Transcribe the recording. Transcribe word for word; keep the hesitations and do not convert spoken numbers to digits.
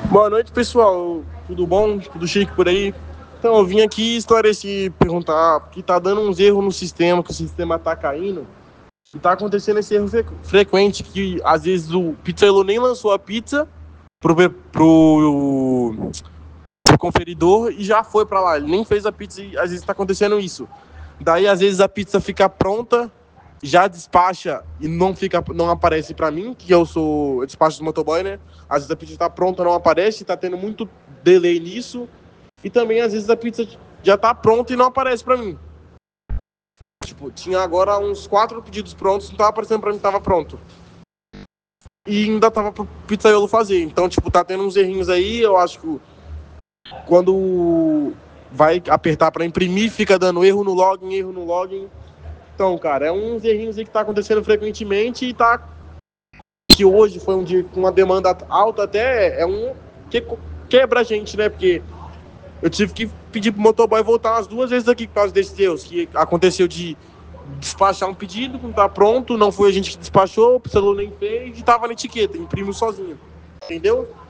Boa noite, pessoal. Tudo bom? Tudo chique por aí? Então, eu vim aqui esclarecer, perguntar que tá dando uns erros no sistema, que o sistema tá caindo. E tá acontecendo esse erro fre- frequente, que às vezes o pizzaiolo nem lançou a pizza pro, pro, pro conferidor e já foi pra lá. Ele nem fez a pizza e às vezes tá acontecendo isso. Daí, às vezes, a pizza fica pronta, já despacha e não fica, não aparece pra mim, que eu sou eu despacho do motoboy, né? Às vezes a pizza tá pronta, não aparece, tá tendo muito delay nisso. E também, às vezes, a pizza já tá pronta e não aparece pra mim. Tipo, tinha agora uns quatro pedidos prontos, não tava aparecendo pra mim que tava pronto. E ainda tava pro pizzaiolo fazer. Então, tipo, tá tendo uns errinhos aí, eu acho que quando vai apertar pra imprimir, fica dando erro no login, erro no login. Então, cara, é uns errinhos aí que tá acontecendo frequentemente e tá. Que hoje foi um dia com uma demanda alta, até é um que quebra a gente, né? Porque eu tive que pedir pro motoboy voltar umas duas vezes aqui por causa desses erros, que aconteceu de despachar um pedido, não tá pronto, não foi a gente que despachou, o celular nem fez e tava na etiqueta, imprimiu sozinho. Entendeu?